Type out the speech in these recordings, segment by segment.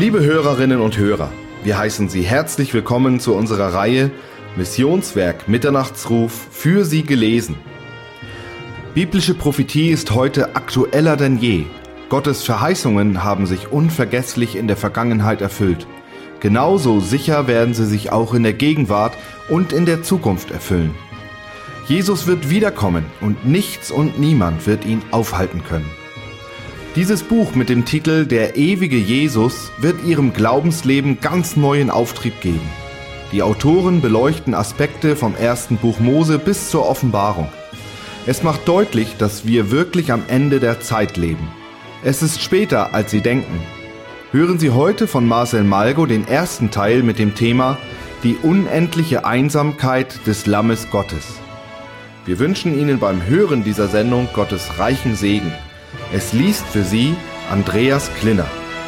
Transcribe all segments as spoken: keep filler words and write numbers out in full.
Liebe Hörerinnen und Hörer, wir heißen Sie herzlich willkommen zu unserer Reihe Missionswerk Mitternachtsruf für Sie gelesen. Biblische Prophetie ist heute aktueller denn je. Gottes Verheißungen haben sich unvergesslich in der Vergangenheit erfüllt. Genauso sicher werden sie sich auch in der Gegenwart und in der Zukunft erfüllen. Jesus wird wiederkommen und nichts und niemand wird ihn aufhalten können. Dieses Buch mit dem Titel Der ewige Jesus wird Ihrem Glaubensleben ganz neuen Auftrieb geben. Die Autoren beleuchten Aspekte vom ersten Buch Mose bis zur Offenbarung. Es macht deutlich, dass wir wirklich am Ende der Zeit leben. Es ist später, als Sie denken. Hören Sie heute von Marcel Malgo den ersten Teil mit dem Thema Die unendliche Einsamkeit des Lammes Gottes. Wir wünschen Ihnen beim Hören dieser Sendung Gottes reichen Segen. Es liest für Sie Andreas Klinner.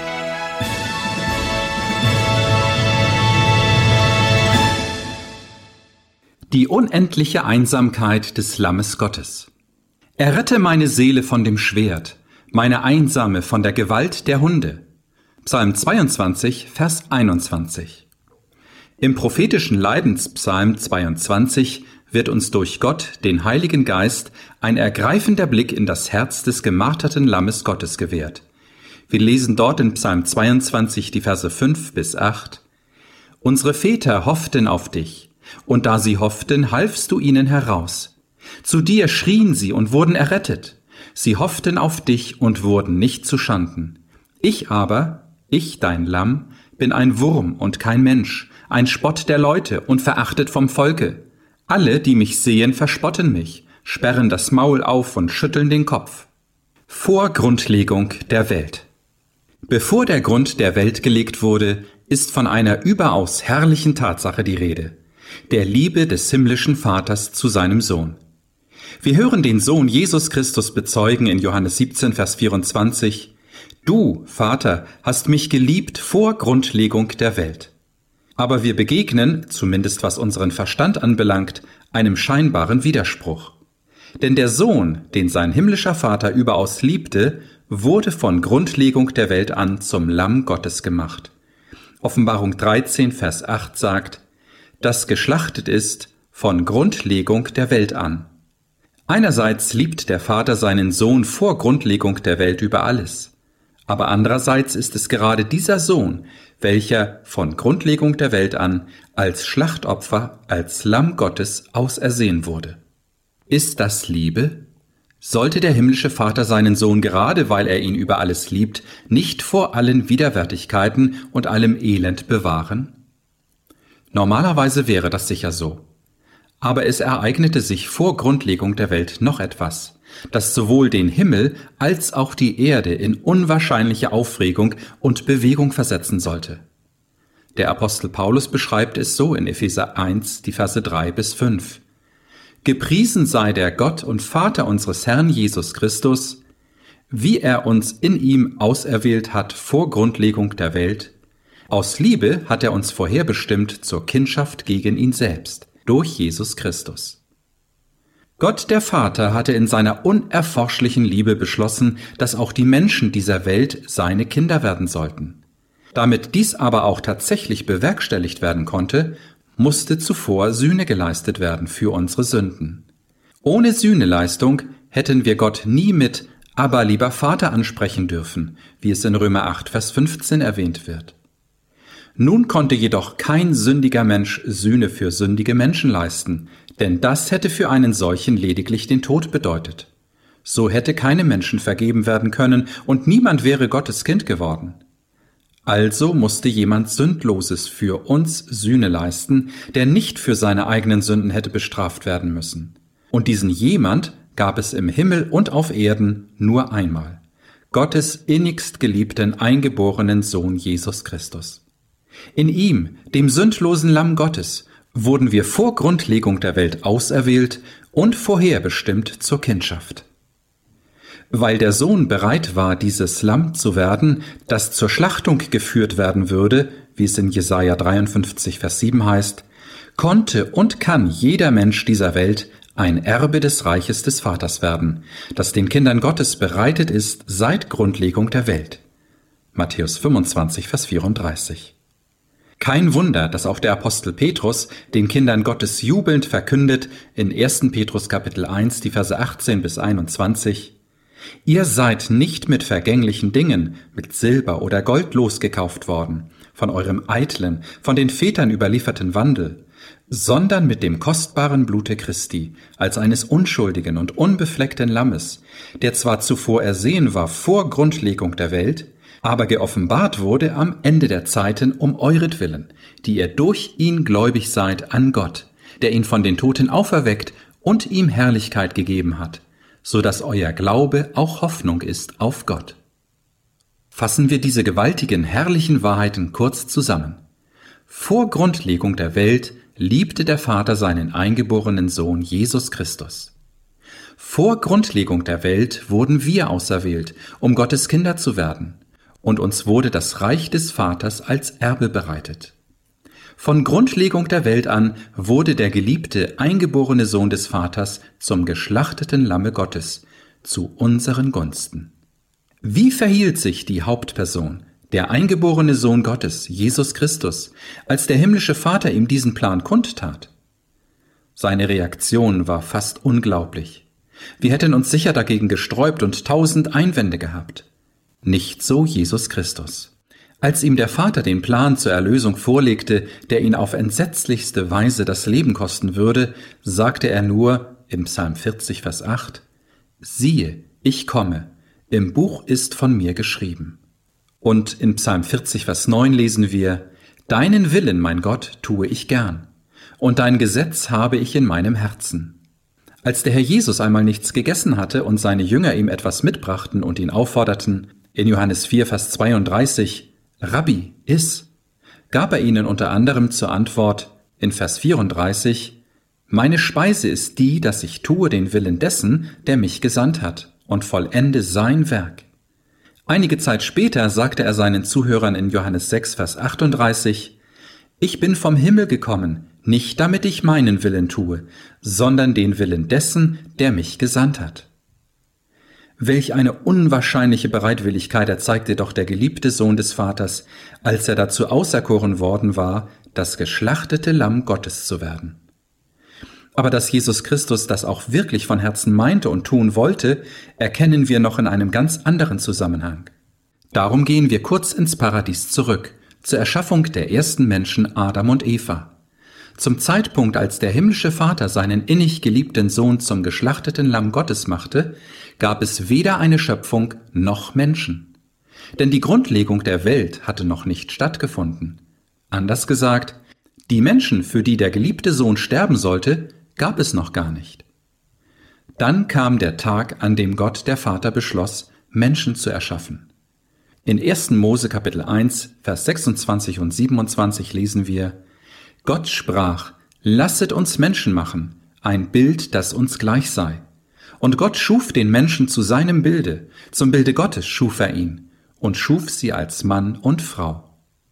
Die unendliche Einsamkeit des Lammes Gottes. Errette meine Seele von dem Schwert, meine Einsame von der Gewalt der Hunde. Psalm zweiundzwanzig, Vers einundzwanzig. Im prophetischen Leidenspsalm zweiundzwanzig wird uns durch Gott, den Heiligen Geist, ein ergreifender Blick in das Herz des gemarterten Lammes Gottes gewährt. Wir lesen dort in Psalm zweiundzwanzig die Verse fünf bis acht. Unsere Väter hofften auf dich, und da sie hofften, halfst du ihnen heraus. Zu dir schrien sie und wurden errettet. Sie hofften auf dich und wurden nicht zuschanden. Ich aber, ich dein Lamm, bin ein Wurm und kein Mensch, ein Spott der Leute und verachtet vom Volke. Alle, die mich sehen, verspotten mich, sperren das Maul auf und schütteln den Kopf. Vor Grundlegung der Welt. Bevor der Grund der Welt gelegt wurde, ist von einer überaus herrlichen Tatsache die Rede: der Liebe des himmlischen Vaters zu seinem Sohn. Wir hören den Sohn Jesus Christus bezeugen in Johannes siebzehn, Vers vierundzwanzig: Du, Vater, hast mich geliebt vor Grundlegung der Welt. Aber wir begegnen, zumindest was unseren Verstand anbelangt, einem scheinbaren Widerspruch. Denn der Sohn, den sein himmlischer Vater überaus liebte, wurde von Grundlegung der Welt an zum Lamm Gottes gemacht. Offenbarung dreizehn, Vers acht sagt: das geschlachtet ist von Grundlegung der Welt an. Einerseits liebt der Vater seinen Sohn vor Grundlegung der Welt über alles. Aber andererseits ist es gerade dieser Sohn, welcher von Grundlegung der Welt an als Schlachtopfer, als Lamm Gottes ausersehen wurde. Ist das Liebe? Sollte der himmlische Vater seinen Sohn, gerade weil er ihn über alles liebt, nicht vor allen Widerwärtigkeiten und allem Elend bewahren? Normalerweise wäre das sicher so. Aber es ereignete sich vor Grundlegung der Welt noch etwas, das sowohl den Himmel als auch die Erde in unwahrscheinliche Aufregung und Bewegung versetzen sollte. Der Apostel Paulus beschreibt es so in Epheser eins, die Verse drei bis fünf. Gepriesen sei der Gott und Vater unseres Herrn Jesus Christus, wie er uns in ihm auserwählt hat vor Grundlegung der Welt. Aus Liebe hat er uns vorherbestimmt zur Kindschaft gegen ihn selbst, durch Jesus Christus. Gott der Vater hatte in seiner unerforschlichen Liebe beschlossen, dass auch die Menschen dieser Welt seine Kinder werden sollten. Damit dies aber auch tatsächlich bewerkstelligt werden konnte, musste zuvor Sühne geleistet werden für unsere Sünden. Ohne Sühneleistung hätten wir Gott nie mit »Aber lieber Vater« ansprechen dürfen, wie es in Römer acht, Vers fünfzehn erwähnt wird. Nun konnte jedoch kein sündiger Mensch Sühne für sündige Menschen leisten, denn das hätte für einen solchen lediglich den Tod bedeutet. So hätte keinem Menschen vergeben werden können und niemand wäre Gottes Kind geworden. Also musste jemand Sündloses für uns Sühne leisten, der nicht für seine eigenen Sünden hätte bestraft werden müssen. Und diesen jemand gab es im Himmel und auf Erden nur einmal: Gottes innigst geliebten eingeborenen Sohn Jesus Christus. In ihm, dem sündlosen Lamm Gottes, wurden wir vor Grundlegung der Welt auserwählt und vorherbestimmt zur Kindschaft. Weil der Sohn bereit war, dieses Lamm zu werden, das zur Schlachtung geführt werden würde, wie es in Jesaja dreiundfünfzig, Vers sieben heißt, konnte und kann jeder Mensch dieser Welt ein Erbe des Reiches des Vaters werden, das den Kindern Gottes bereitet ist seit Grundlegung der Welt. Matthäus fünfundzwanzig, Vers vierunddreißig. Kein Wunder, dass auch der Apostel Petrus den Kindern Gottes jubelnd verkündet in ersten Petrus Kapitel eins, die Verse achtzehn bis einundzwanzig: Ihr seid nicht mit vergänglichen Dingen, mit Silber oder Gold losgekauft worden, von eurem eitlen, von den Vätern überlieferten Wandel, sondern mit dem kostbaren Blute Christi, als eines unschuldigen und unbefleckten Lammes, der zwar zuvor ersehen war vor Grundlegung der Welt, aber geoffenbart wurde am Ende der Zeiten um euretwillen, die ihr durch ihn gläubig seid an Gott, der ihn von den Toten auferweckt und ihm Herrlichkeit gegeben hat, so dass euer Glaube auch Hoffnung ist auf Gott. Fassen wir diese gewaltigen, herrlichen Wahrheiten kurz zusammen. Vor Grundlegung der Welt liebte der Vater seinen eingeborenen Sohn Jesus Christus. Vor Grundlegung der Welt wurden wir auserwählt, um Gottes Kinder zu werden, und uns wurde das Reich des Vaters als Erbe bereitet. Von Grundlegung der Welt an wurde der geliebte, eingeborene Sohn des Vaters zum geschlachteten Lamme Gottes, zu unseren Gunsten. Wie verhielt sich die Hauptperson, der eingeborene Sohn Gottes, Jesus Christus, als der himmlische Vater ihm diesen Plan kundtat? Seine Reaktion war fast unglaublich. Wir hätten uns sicher dagegen gesträubt und tausend Einwände gehabt. Nicht so Jesus Christus. Als ihm der Vater den Plan zur Erlösung vorlegte, der ihn auf entsetzlichste Weise das Leben kosten würde, sagte er nur im Psalm vierzig, Vers acht: Siehe, ich komme, im Buch ist von mir geschrieben. Und in Psalm vierzig, Vers neun lesen wir: Deinen Willen, mein Gott, tue ich gern, und dein Gesetz habe ich in meinem Herzen. Als der Herr Jesus einmal nichts gegessen hatte und seine Jünger ihm etwas mitbrachten und ihn aufforderten, in Johannes vier, Vers zweiunddreißig, Rabbi, iss, gab er ihnen unter anderem zur Antwort in Vers vierunddreißig, meine Speise ist die, dass ich tue den Willen dessen, der mich gesandt hat, und vollende sein Werk. Einige Zeit später sagte er seinen Zuhörern in Johannes sechs, Vers achtunddreißig, ich bin vom Himmel gekommen, nicht damit ich meinen Willen tue, sondern den Willen dessen, der mich gesandt hat. Welch eine unwahrscheinliche Bereitwilligkeit erzeigte doch der geliebte Sohn des Vaters, als er dazu auserkoren worden war, das geschlachtete Lamm Gottes zu werden. Aber dass Jesus Christus das auch wirklich von Herzen meinte und tun wollte, erkennen wir noch in einem ganz anderen Zusammenhang. Darum gehen wir kurz ins Paradies zurück, zur Erschaffung der ersten Menschen Adam und Eva. Zum Zeitpunkt, als der himmlische Vater seinen innig geliebten Sohn zum geschlachteten Lamm Gottes machte, gab es weder eine Schöpfung noch Menschen. Denn die Grundlegung der Welt hatte noch nicht stattgefunden. Anders gesagt, die Menschen, für die der geliebte Sohn sterben sollte, gab es noch gar nicht. Dann kam der Tag, an dem Gott, der Vater, beschloss, Menschen zu erschaffen. In ersten Mose Kapitel eins, Vers sechsundzwanzig und siebenundzwanzig lesen wir: Gott sprach, lasset uns Menschen machen, ein Bild, das uns gleich sei. Und Gott schuf den Menschen zu seinem Bilde, zum Bilde Gottes schuf er ihn und schuf sie als Mann und Frau.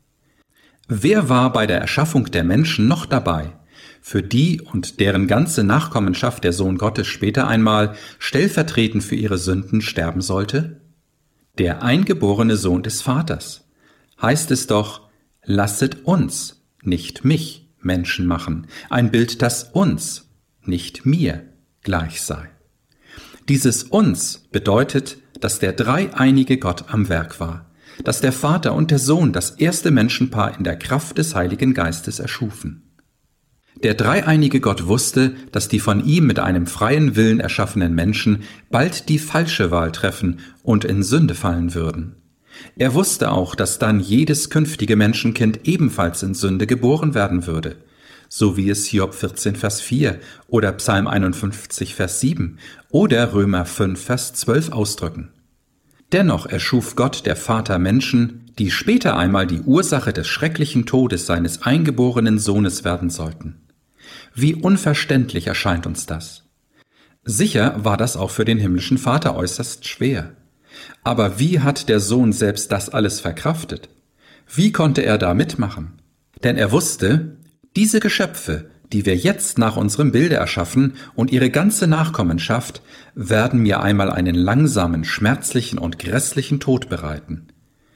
Wer war bei der Erschaffung der Menschen noch dabei, für die und deren ganze Nachkommenschaft der Sohn Gottes später einmal stellvertretend für ihre Sünden sterben sollte? Der eingeborene Sohn des Vaters. Heißt es doch, lasset uns, nicht mich, Menschen machen, ein Bild, das uns, nicht mir, gleich sei. Dieses uns bedeutet, dass der dreieinige Gott am Werk war, dass der Vater und der Sohn das erste Menschenpaar in der Kraft des Heiligen Geistes erschufen. Der dreieinige Gott wusste, dass die von ihm mit einem freien Willen erschaffenen Menschen bald die falsche Wahl treffen und in Sünde fallen würden. Er wusste auch, dass dann jedes künftige Menschenkind ebenfalls in Sünde geboren werden würde, so wie es Hiob vierzehn, Vers vier oder Psalm einundfünfzig, Vers sieben oder Römer fünf, Vers zwölf ausdrücken. Dennoch erschuf Gott, der Vater, Menschen, die später einmal die Ursache des schrecklichen Todes seines eingeborenen Sohnes werden sollten. Wie unverständlich erscheint uns das. Sicher war das auch für den himmlischen Vater äußerst schwer. Aber wie hat der Sohn selbst das alles verkraftet? Wie konnte er da mitmachen? Denn er wusste, diese Geschöpfe, die wir jetzt nach unserem Bilde erschaffen und ihre ganze Nachkommenschaft, werden mir einmal einen langsamen, schmerzlichen und grässlichen Tod bereiten.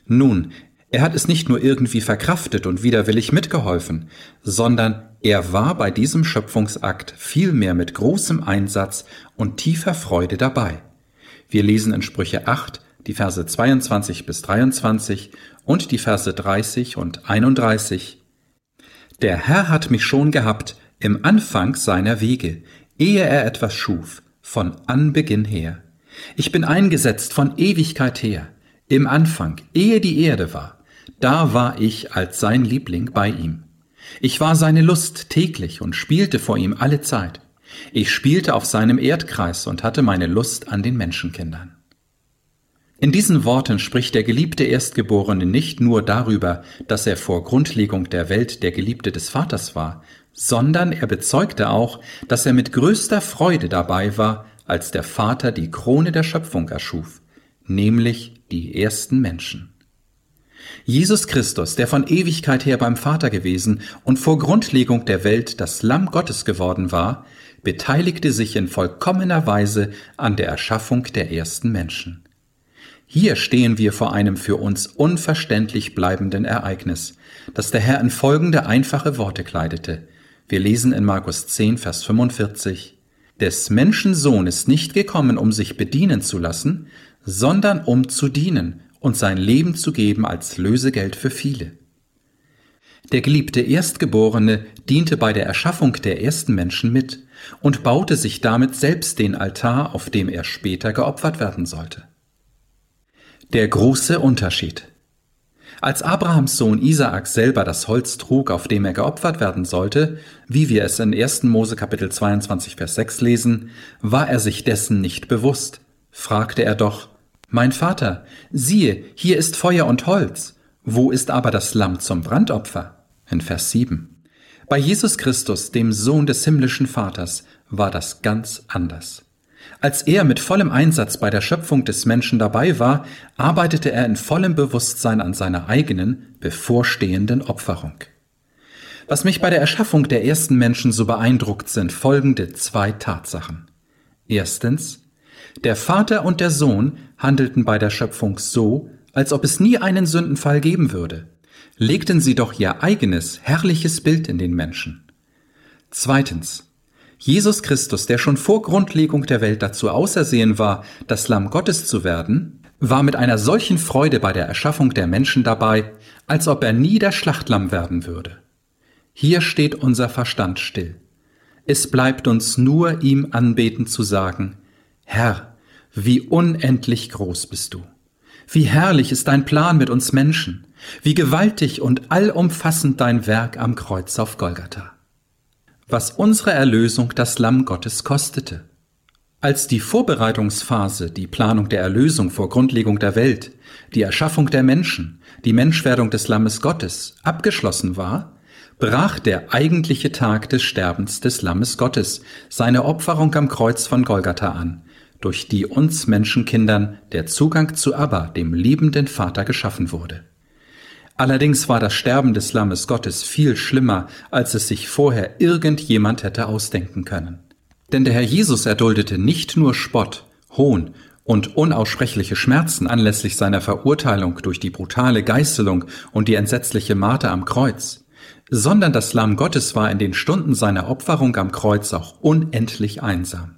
Nun, er hat es nicht nur irgendwie verkraftet und widerwillig mitgeholfen, sondern er war bei diesem Schöpfungsakt vielmehr mit großem Einsatz und tiefer Freude dabei. Wir lesen in Sprüche acht, die Verse zweiundzwanzig bis dreiundzwanzig und die Verse dreißig und einunddreißig. Der Herr hat mich schon gehabt im Anfang seiner Wege, ehe er etwas schuf, von Anbeginn her. Ich bin eingesetzt von Ewigkeit her, im Anfang, ehe die Erde war. Da war ich als sein Liebling bei ihm. Ich war seine Lust täglich und spielte vor ihm alle Zeit. Ich spielte auf seinem Erdkreis und hatte meine Lust an den Menschenkindern. In diesen Worten spricht der geliebte Erstgeborene nicht nur darüber, dass er vor Grundlegung der Welt der Geliebte des Vaters war, sondern er bezeugte auch, dass er mit größter Freude dabei war, als der Vater die Krone der Schöpfung erschuf, nämlich die ersten Menschen. Jesus Christus, der von Ewigkeit her beim Vater gewesen und vor Grundlegung der Welt das Lamm Gottes geworden war, beteiligte sich in vollkommener Weise an der Erschaffung der ersten Menschen. Hier stehen wir vor einem für uns unverständlich bleibenden Ereignis, das der Herr in folgende einfache Worte kleidete. Wir lesen in Markus zehn, Vers fünfundvierzig: Des Menschen Sohn ist nicht gekommen, um sich bedienen zu lassen, sondern um zu dienen und sein Leben zu geben als Lösegeld für viele. Der geliebte Erstgeborene diente bei der Erschaffung der ersten Menschen mit und baute sich damit selbst den Altar, auf dem er später geopfert werden sollte. Der große Unterschied. Als Abrahams Sohn Isaak selber das Holz trug, auf dem er geopfert werden sollte, wie wir es in ersten Mose Kapitel zweiundzwanzig, Vers sechs lesen, war er sich dessen nicht bewusst. Fragte er doch: Mein Vater, siehe, hier ist Feuer und Holz, wo ist aber das Lamm zum Brandopfer? In Vers sieben. Bei Jesus Christus, dem Sohn des himmlischen Vaters, war das ganz anders. Als er mit vollem Einsatz bei der Schöpfung des Menschen dabei war, arbeitete er in vollem Bewusstsein an seiner eigenen, bevorstehenden Opferung. Was mich bei der Erschaffung der ersten Menschen so beeindruckt, sind folgende zwei Tatsachen. Erstens: Der Vater und der Sohn handelten bei der Schöpfung so, als ob es nie einen Sündenfall geben würde. Legten sie doch ihr eigenes, herrliches Bild in den Menschen. Zweitens: Jesus Christus, der schon vor Grundlegung der Welt dazu ausersehen war, das Lamm Gottes zu werden, war mit einer solchen Freude bei der Erschaffung der Menschen dabei, als ob er nie das Schlachtlamm werden würde. Hier steht unser Verstand still. Es bleibt uns nur, ihm anbetend zu sagen: Herr, wie unendlich groß bist du! Wie herrlich ist dein Plan mit uns Menschen! Wie gewaltig und allumfassend dein Werk am Kreuz auf Golgatha! Was unsere Erlösung das Lamm Gottes kostete. Als die Vorbereitungsphase, die Planung der Erlösung vor Grundlegung der Welt, die Erschaffung der Menschen, die Menschwerdung des Lammes Gottes abgeschlossen war, brach der eigentliche Tag des Sterbens des Lammes Gottes, seine Opferung am Kreuz von Golgatha an, durch die uns Menschenkindern der Zugang zu Abba, dem liebenden Vater, geschaffen wurde. Allerdings war das Sterben des Lammes Gottes viel schlimmer, als es sich vorher irgendjemand hätte ausdenken können. Denn der Herr Jesus erduldete nicht nur Spott, Hohn und unaussprechliche Schmerzen anlässlich seiner Verurteilung durch die brutale Geißelung und die entsetzliche Marter am Kreuz, sondern das Lamm Gottes war in den Stunden seiner Opferung am Kreuz auch unendlich einsam.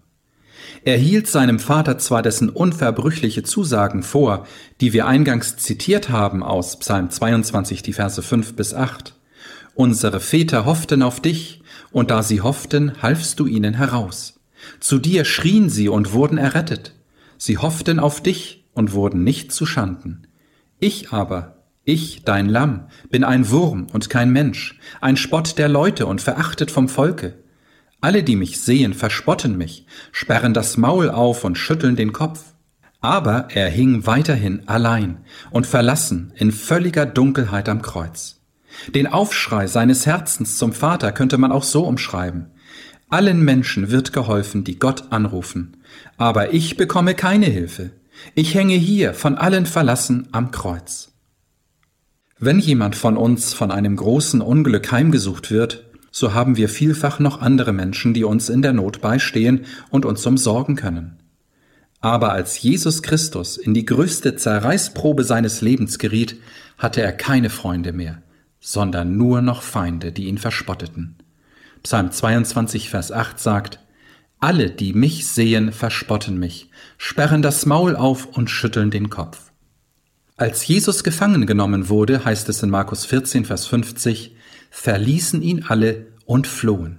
Er hielt seinem Vater zwar dessen unverbrüchliche Zusagen vor, die wir eingangs zitiert haben aus Psalm zweiundzwanzig, die Verse fünf bis acht. Unsere Väter hofften auf dich, und da sie hofften, halfst du ihnen heraus. Zu dir schrien sie und wurden errettet. Sie hofften auf dich und wurden nicht zu Schanden. Ich aber, ich, dein Lamm, bin ein Wurm und kein Mensch, ein Spott der Leute und verachtet vom Volke. Alle, die mich sehen, verspotten mich, sperren das Maul auf und schütteln den Kopf. Aber er hing weiterhin allein und verlassen in völliger Dunkelheit am Kreuz. Den Aufschrei seines Herzens zum Vater könnte man auch so umschreiben: Allen Menschen wird geholfen, die Gott anrufen, aber ich bekomme keine Hilfe. Ich hänge hier, von allen verlassen, am Kreuz. Wenn jemand von uns von einem großen Unglück heimgesucht wird, so haben wir vielfach noch andere Menschen, die uns in der Not beistehen und uns umsorgen können. Aber als Jesus Christus in die größte Zerreißprobe seines Lebens geriet, hatte er keine Freunde mehr, sondern nur noch Feinde, die ihn verspotteten. Psalm zweiundzwanzig, Vers acht sagt: Alle, die mich sehen, verspotten mich, sperren das Maul auf und schütteln den Kopf. Als Jesus gefangen genommen wurde, heißt es in Markus vierzehn, Vers fünfzig, verließen ihn alle und flohen.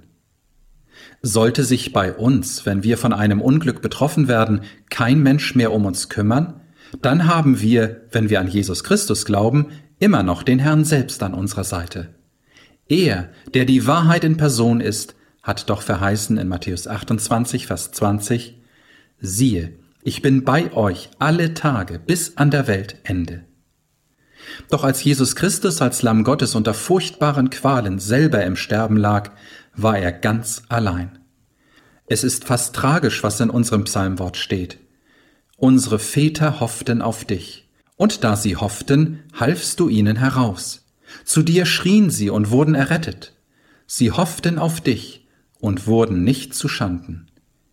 Sollte sich bei uns, wenn wir von einem Unglück betroffen werden, kein Mensch mehr um uns kümmern, dann haben wir, wenn wir an Jesus Christus glauben, immer noch den Herrn selbst an unserer Seite. Er, der die Wahrheit in Person ist, hat doch verheißen in Matthäus achtundzwanzig, Vers zwanzig, siehe, ich bin bei euch alle Tage bis an der Weltende. Doch als Jesus Christus als Lamm Gottes unter furchtbaren Qualen selber im Sterben lag, war er ganz allein. Es ist fast tragisch, was in unserem Psalmwort steht. Unsere Väter hofften auf dich, und da sie hofften, halfst du ihnen heraus. Zu dir schrien sie und wurden errettet. Sie hofften auf dich und wurden nicht zu Schanden.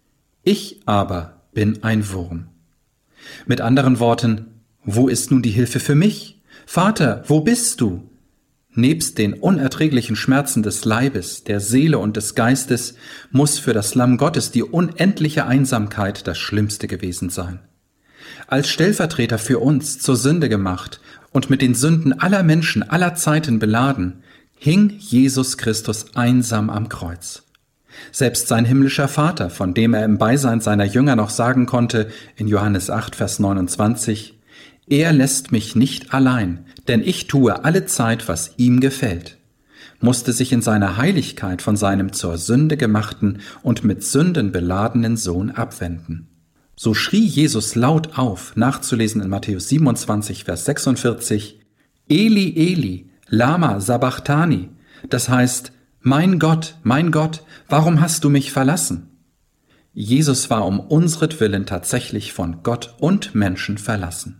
Ich aber bin ein Wurm. Mit anderen Worten, wo ist nun die Hilfe für mich? Vater, wo bist du? Nebst den unerträglichen Schmerzen des Leibes, der Seele und des Geistes muss für das Lamm Gottes die unendliche Einsamkeit das Schlimmste gewesen sein. Als Stellvertreter für uns zur Sünde gemacht und mit den Sünden aller Menschen aller Zeiten beladen, hing Jesus Christus einsam am Kreuz. Selbst sein himmlischer Vater, von dem er im Beisein seiner Jünger noch sagen konnte, in Johannes acht, Vers neunundzwanzig, er lässt mich nicht allein, denn ich tue alle Zeit, was ihm gefällt, musste sich in seiner Heiligkeit von seinem zur Sünde gemachten und mit Sünden beladenen Sohn abwenden. So schrie Jesus laut auf, nachzulesen in Matthäus siebenundzwanzig, Vers sechsundvierzig, Eli, Eli, lama sabachthani, das heißt, mein Gott, mein Gott, warum hast du mich verlassen? Jesus war um unsretwillen tatsächlich von Gott und Menschen verlassen.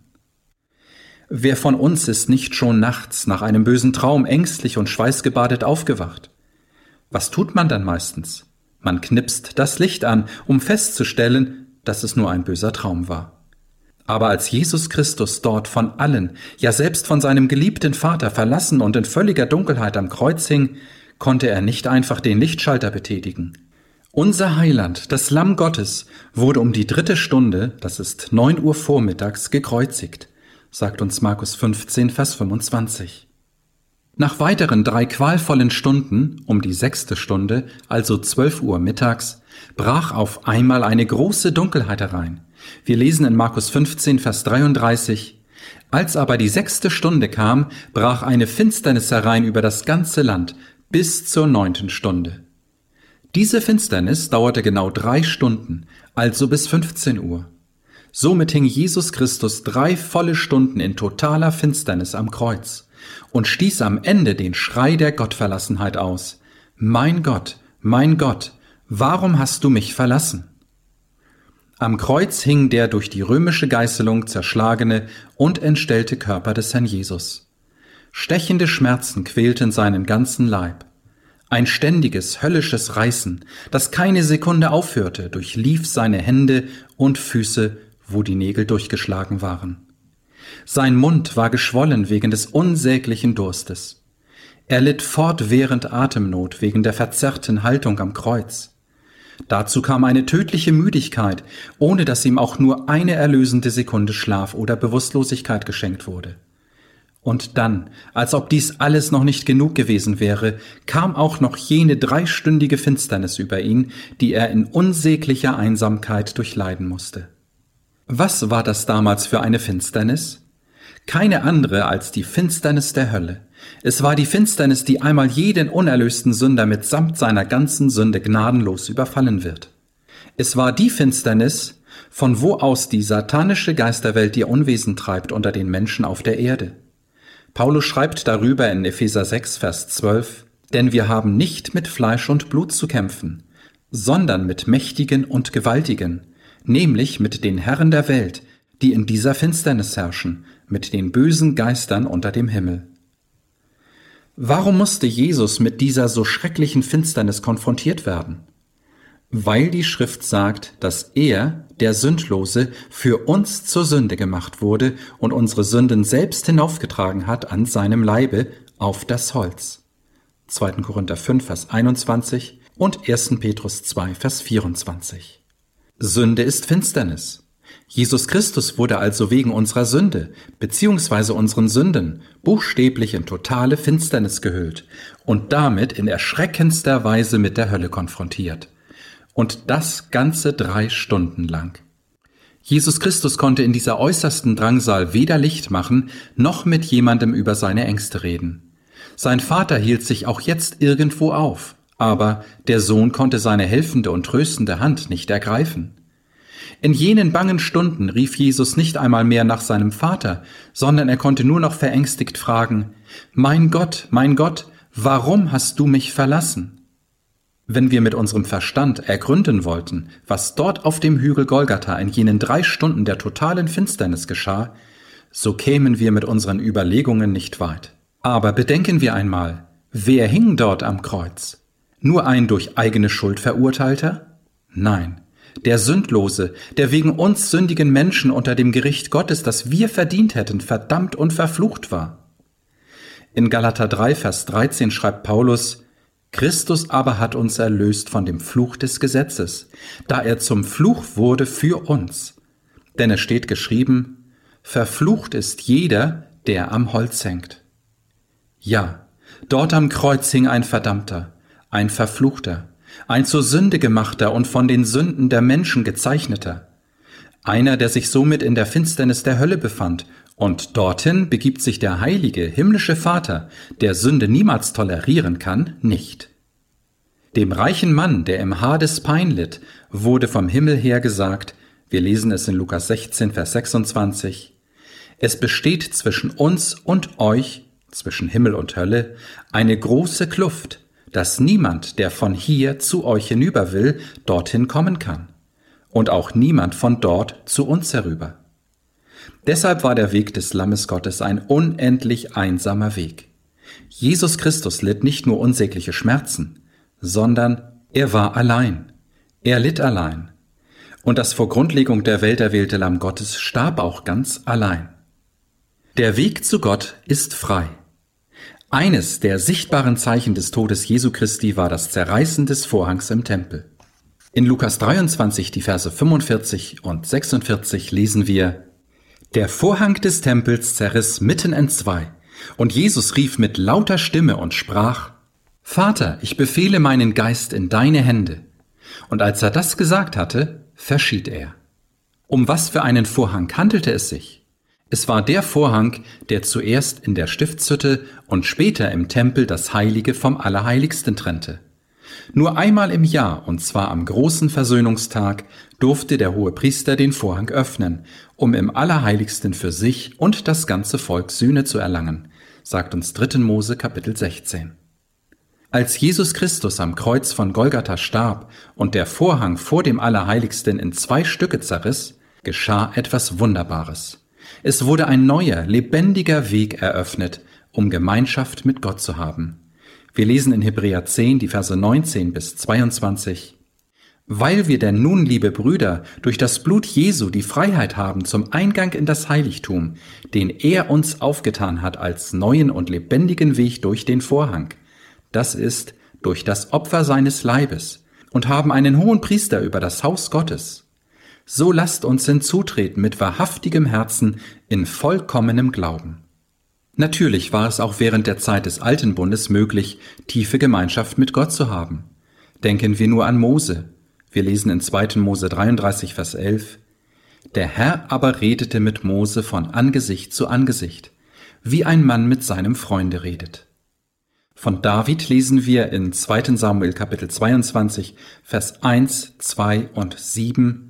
Wer von uns ist nicht schon nachts nach einem bösen Traum ängstlich und schweißgebadet aufgewacht? Was tut man dann meistens? Man knipst das Licht an, um festzustellen, dass es nur ein böser Traum war. Aber als Jesus Christus dort von allen, ja selbst von seinem geliebten Vater verlassen und in völliger Dunkelheit am Kreuz hing, konnte er nicht einfach den Lichtschalter betätigen. Unser Heiland, das Lamm Gottes, wurde um die dritte Stunde, das ist neun Uhr vormittags, gekreuzigt, sagt uns Markus fünfzehn, Vers fünfundzwanzig. Nach weiteren drei qualvollen Stunden, um die sechste Stunde, also zwölf Uhr mittags, brach auf einmal eine große Dunkelheit herein. Wir lesen in Markus fünfzehn, Vers dreiunddreißig, als aber die sechste Stunde kam, brach eine Finsternis herein über das ganze Land bis zur neunten Stunde. Diese Finsternis dauerte genau drei Stunden, also bis fünfzehn Uhr. Somit hing Jesus Christus drei volle Stunden in totaler Finsternis am Kreuz und stieß am Ende den Schrei der Gottverlassenheit aus. Mein Gott, mein Gott, warum hast du mich verlassen? Am Kreuz hing der durch die römische Geißelung zerschlagene und entstellte Körper des Herrn Jesus. Stechende Schmerzen quälten seinen ganzen Leib. Ein ständiges, höllisches Reißen, das keine Sekunde aufhörte, durchlief seine Hände und Füße, wo die Nägel durchgeschlagen waren. Sein Mund war geschwollen wegen des unsäglichen Durstes. Er litt fortwährend Atemnot wegen der verzerrten Haltung am Kreuz. Dazu kam eine tödliche Müdigkeit, ohne dass ihm auch nur eine erlösende Sekunde Schlaf oder Bewusstlosigkeit geschenkt wurde. Und dann, als ob dies alles noch nicht genug gewesen wäre, kam auch noch jene dreistündige Finsternis über ihn, die er in unsäglicher Einsamkeit durchleiden musste. Was war das damals für eine Finsternis? Keine andere als die Finsternis der Hölle. Es war die Finsternis, die einmal jeden unerlösten Sünder mitsamt seiner ganzen Sünde gnadenlos überfallen wird. Es war die Finsternis, von wo aus die satanische Geisterwelt ihr Unwesen treibt unter den Menschen auf der Erde. Paulus schreibt darüber in Epheser sechs, Vers zwölf, denn wir haben nicht mit Fleisch und Blut zu kämpfen, sondern mit Mächtigen und Gewaltigen, nämlich mit den Herren der Welt, die in dieser Finsternis herrschen, mit den bösen Geistern unter dem Himmel. Warum musste Jesus mit dieser so schrecklichen Finsternis konfrontiert werden? Weil die Schrift sagt, dass er, der Sündlose, für uns zur Sünde gemacht wurde und unsere Sünden selbst hinaufgetragen hat an seinem Leibe auf das Holz. zweiter Korinther fünf, Vers einundzwanzig und erster Petrus zwei, Vers vierundzwanzig. Sünde ist Finsternis. Jesus Christus wurde also wegen unserer Sünde bzw. unseren Sünden buchstäblich in totale Finsternis gehüllt und damit in erschreckendster Weise mit der Hölle konfrontiert. Und das ganze drei Stunden lang. Jesus Christus konnte in dieser äußersten Drangsal weder Licht machen, noch mit jemandem über seine Ängste reden. Sein Vater hielt sich auch jetzt irgendwo auf, aber der Sohn konnte seine helfende und tröstende Hand nicht ergreifen. In jenen bangen Stunden rief Jesus nicht einmal mehr nach seinem Vater, sondern er konnte nur noch verängstigt fragen: »Mein Gott, mein Gott, warum hast du mich verlassen?« Wenn wir mit unserem Verstand ergründen wollten, was dort auf dem Hügel Golgatha in jenen drei Stunden der totalen Finsternis geschah, so kämen wir mit unseren Überlegungen nicht weit. Aber bedenken wir einmal, wer hing dort am Kreuz? Nur ein durch eigene Schuld Verurteilter? Nein, der Sündlose, der wegen uns sündigen Menschen unter dem Gericht Gottes, das wir verdient hätten, verdammt und verflucht war. In Galater drei, Vers dreizehn schreibt Paulus: Christus aber hat uns erlöst von dem Fluch des Gesetzes, da er zum Fluch wurde für uns. Denn es steht geschrieben: Verflucht ist jeder, der am Holz hängt. Ja, dort am Kreuz hing ein Verdammter, ein Verfluchter, ein zur Sünde gemachter und von den Sünden der Menschen gezeichneter. Einer, der sich somit in der Finsternis der Hölle befand, und dorthin begibt sich der heilige, himmlische Vater, der Sünde niemals tolerieren kann, nicht. Dem reichen Mann, der im Hades Pein litt, wurde vom Himmel her gesagt, wir lesen es in Lukas sechzehn, Vers sechsundzwanzig, es besteht zwischen uns und euch, zwischen Himmel und Hölle, eine große Kluft, dass niemand, der von hier zu euch hinüber will, dorthin kommen kann, und auch niemand von dort zu uns herüber. Deshalb war der Weg des Lammes Gottes ein unendlich einsamer Weg. Jesus Christus litt nicht nur unsägliche Schmerzen, sondern er war allein. Er litt allein. Und das vor Grundlegung der Welt erwählte Lamm Gottes starb auch ganz allein. Der Weg zu Gott ist frei. Eines der sichtbaren Zeichen des Todes Jesu Christi war das Zerreißen des Vorhangs im Tempel. In Lukas dreiundzwanzig, die Verse fünfundvierzig und sechsundvierzig lesen wir: Der Vorhang des Tempels zerriss mitten entzwei, und Jesus rief mit lauter Stimme und sprach: Vater, ich befehle meinen Geist in deine Hände. Und als er das gesagt hatte, verschied er. Um was für einen Vorhang handelte es sich? Es war der Vorhang, der zuerst in der Stiftshütte und später im Tempel das Heilige vom Allerheiligsten trennte. Nur einmal im Jahr, und zwar am großen Versöhnungstag, durfte der Hohepriester den Vorhang öffnen, um im Allerheiligsten für sich und das ganze Volk Sühne zu erlangen, sagt uns dritter Mose Kapitel sechzehn. Als Jesus Christus am Kreuz von Golgatha starb und der Vorhang vor dem Allerheiligsten in zwei Stücke zerriss, geschah etwas Wunderbares. Es wurde ein neuer, lebendiger Weg eröffnet, um Gemeinschaft mit Gott zu haben. Wir lesen in Hebräer zehn, die Verse neunzehn bis zweiundzwanzig. Weil wir denn nun, liebe Brüder, durch das Blut Jesu die Freiheit haben zum Eingang in das Heiligtum, den er uns aufgetan hat als neuen und lebendigen Weg durch den Vorhang, das ist, durch das Opfer seines Leibes, und haben einen hohen Priester über das Haus Gottes. So lasst uns hinzutreten mit wahrhaftigem Herzen in vollkommenem Glauben. Natürlich war es auch während der Zeit des Alten Bundes möglich, tiefe Gemeinschaft mit Gott zu haben. Denken wir nur an Mose. Wir lesen in zweiter Mose dreiunddreißig, Vers elf. Der Herr aber redete mit Mose von Angesicht zu Angesicht, wie ein Mann mit seinem Freunde redet. Von David lesen wir in zweiter Samuel Kapitel zweiundzwanzig, Vers eins, zwei und sieben.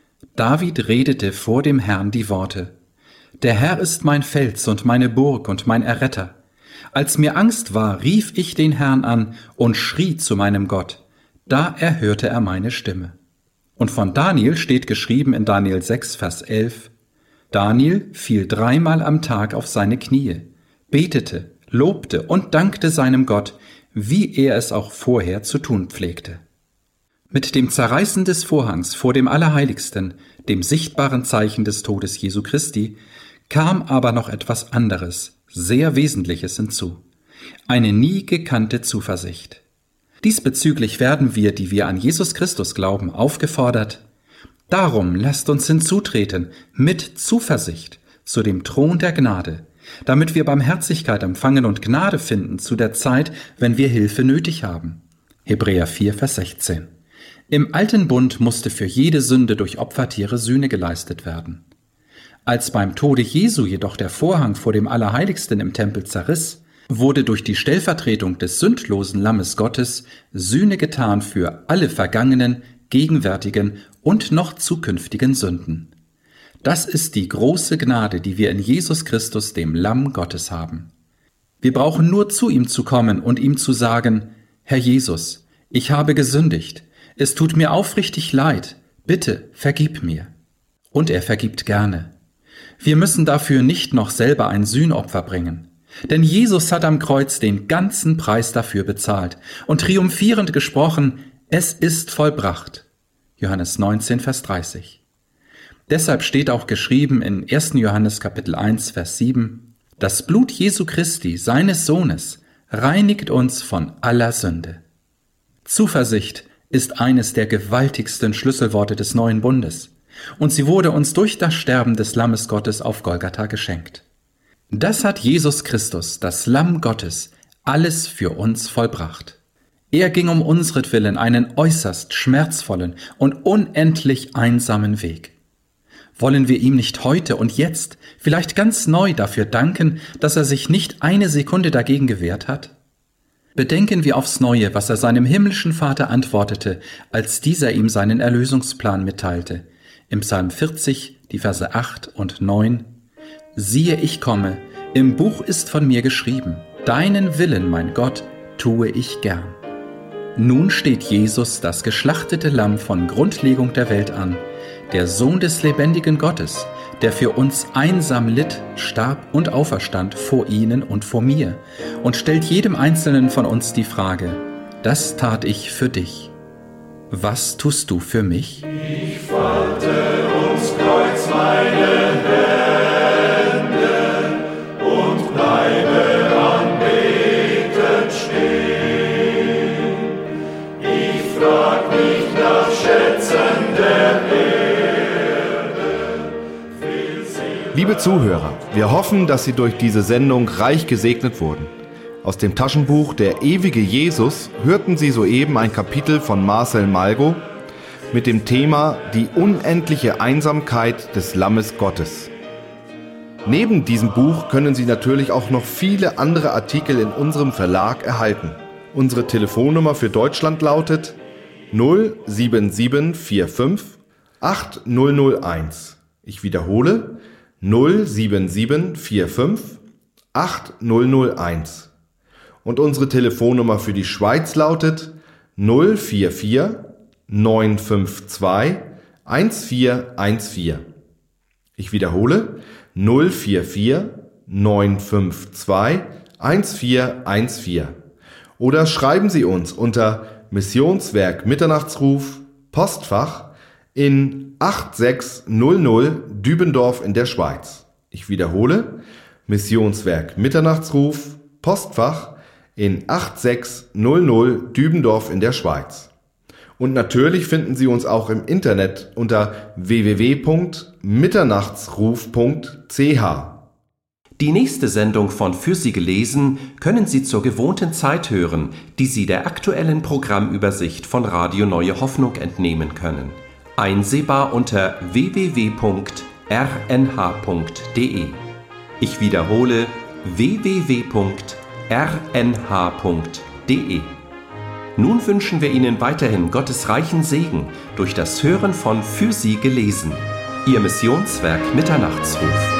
David redete vor dem Herrn die Worte: Der Herr ist mein Fels und meine Burg und mein Erretter. Als mir Angst war, rief ich den Herrn an und schrie zu meinem Gott. Da erhörte er meine Stimme. Und von Daniel steht geschrieben in Daniel sechs, Vers elf, Daniel fiel dreimal am Tag auf seine Knie, betete, lobte und dankte seinem Gott, wie er es auch vorher zu tun pflegte. Mit dem Zerreißen des Vorhangs vor dem Allerheiligsten, dem sichtbaren Zeichen des Todes Jesu Christi, kam aber noch etwas anderes, sehr Wesentliches hinzu. Eine nie gekannte Zuversicht. Diesbezüglich werden wir, die wir an Jesus Christus glauben, aufgefordert: Darum lasst uns hinzutreten mit Zuversicht zu dem Thron der Gnade, damit wir Barmherzigkeit empfangen und Gnade finden zu der Zeit, wenn wir Hilfe nötig haben. Hebräer vier, Vers sechzehn. Im alten Bund musste für jede Sünde durch Opfertiere Sühne geleistet werden. Als beim Tode Jesu jedoch der Vorhang vor dem Allerheiligsten im Tempel zerriss, wurde durch die Stellvertretung des sündlosen Lammes Gottes Sühne getan für alle vergangenen, gegenwärtigen und noch zukünftigen Sünden. Das ist die große Gnade, die wir in Jesus Christus, dem Lamm Gottes, haben. Wir brauchen nur zu ihm zu kommen und ihm zu sagen: Herr Jesus, ich habe gesündigt. Es tut mir aufrichtig leid. Bitte, vergib mir. Und er vergibt gerne. Wir müssen dafür nicht noch selber ein Sühnopfer bringen. Denn Jesus hat am Kreuz den ganzen Preis dafür bezahlt und triumphierend gesprochen: Es ist vollbracht. Johannes neunzehn, Vers dreißig. Deshalb steht auch geschrieben in ersten Johannes Kapitel eins, Vers sieben: Das Blut Jesu Christi, seines Sohnes, reinigt uns von aller Sünde. Zuversicht ist eines der gewaltigsten Schlüsselworte des neuen Bundes, und sie wurde uns durch das Sterben des Lammes Gottes auf Golgatha geschenkt. Das hat Jesus Christus, das Lamm Gottes, alles für uns vollbracht. Er ging um unsretwillen einen äußerst schmerzvollen und unendlich einsamen Weg. Wollen wir ihm nicht heute und jetzt vielleicht ganz neu dafür danken, dass er sich nicht eine Sekunde dagegen gewehrt hat? Bedenken wir aufs Neue, was er seinem himmlischen Vater antwortete, als dieser ihm seinen Erlösungsplan mitteilte. Im Psalm vierzig, die Verse acht und neun: Siehe, ich komme, im Buch ist von mir geschrieben, deinen Willen, mein Gott, tue ich gern. Nun steht Jesus, das geschlachtete Lamm von Grundlegung der Welt an, der Sohn des lebendigen Gottes, der für uns einsam litt, starb und auferstand vor Ihnen und vor mir, und stellt jedem Einzelnen von uns die Frage: Das tat ich für dich. Was tust du für mich? Ich falte ums Kreuz meine Hände und bleibe anbetend stehen. Ich frag nicht nach Schätzen der Erde. Liebe Zuhörer, wir hoffen, dass Sie durch diese Sendung reich gesegnet wurden. Aus dem Taschenbuch Der ewige Jesus hörten Sie soeben ein Kapitel von Marcel Malgo mit dem Thema Die unendliche Einsamkeit des Lammes Gottes. Neben diesem Buch können Sie natürlich auch noch viele andere Artikel in unserem Verlag erhalten. Unsere Telefonnummer für Deutschland lautet null sieben sieben vier fünf acht null null eins. Ich wiederhole null sieben sieben vier fünf acht null null eins. Und unsere Telefonnummer für die Schweiz lautet null vier vier neun fünf zwei eins vier eins vier. Ich wiederhole null vier vier neun fünf zwei eins vier eins vier. Oder schreiben Sie uns unter Missionswerk Mitternachtsruf, Postfach in acht sechs null null Dübendorf in der Schweiz. Ich wiederhole Missionswerk Mitternachtsruf, Postfach in acht sechs null null Dübendorf in der Schweiz. Und natürlich finden Sie uns auch im Internet unter w w w punkt mitternachtsruf punkt c h. Die nächste Sendung von Für Sie gelesen können Sie zur gewohnten Zeit hören, die Sie der aktuellen Programmübersicht von Radio Neue Hoffnung entnehmen können. Einsehbar unter w w w punkt r n h punkt d e. Ich wiederhole w w w punkt r n h punkt d e. Nun wünschen wir Ihnen weiterhin Gottes reichen Segen durch das Hören von Für Sie gelesen. Ihr Missionswerk Mitternachtsruf.